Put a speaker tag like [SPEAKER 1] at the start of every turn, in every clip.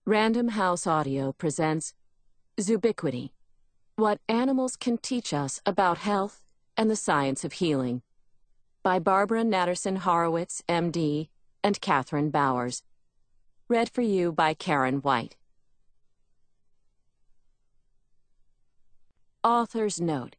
[SPEAKER 1] Random House Audio presents Zoobiquity, What Animals Can Teach Us About Health and the Science of Healing, by Barbara Natterson Horowitz, MD, and Catherine Bowers. Read for you by Karen White. Author's Note.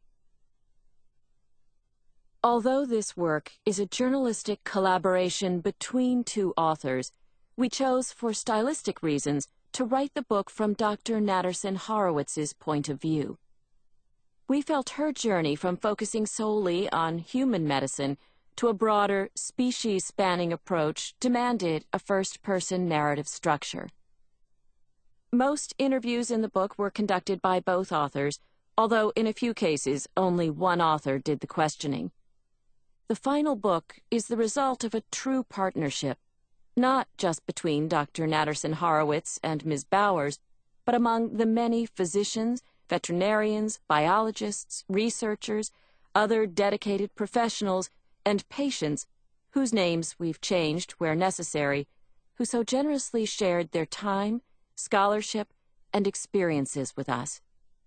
[SPEAKER 1] Although this work is a journalistic collaboration between two authors, we chose, for stylistic reasons, to write the book from Dr. Natterson Horowitz's point of view. We felt her journey from focusing solely on human medicine to a broader, species-spanning approach demanded a first-person narrative structure. Most interviews in the book were conducted by both authors, although in a few cases only one author did the questioning. The final book is the result of a true partnership, not just between Dr. Natterson Horowitz and Ms. Bowers, but among the many physicians, veterinarians, biologists, researchers, other dedicated professionals, and patients whose names we've changed where necessary, who so generously shared their time, scholarship, and experiences with us.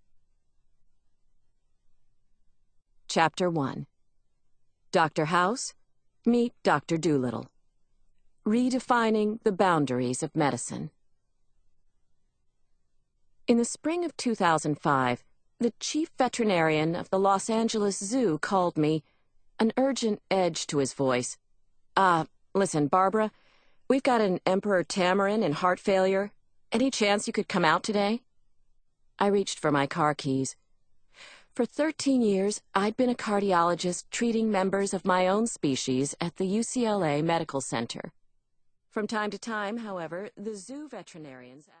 [SPEAKER 1] Chapter 1. Dr. House, Meet Dr. Dolittle. Redefining the Boundaries of Medicine. In the spring of 2005, the chief veterinarian of the Los Angeles Zoo called me, an urgent edge to his voice. Listen, Barbara, we've got an Emperor Tamarin in heart failure. Any chance you could come out today? I reached for my car keys. For 13 years, I'd been a cardiologist treating members of my own species at the UCLA Medical Center. From time to time, however, the zoo veterinarians...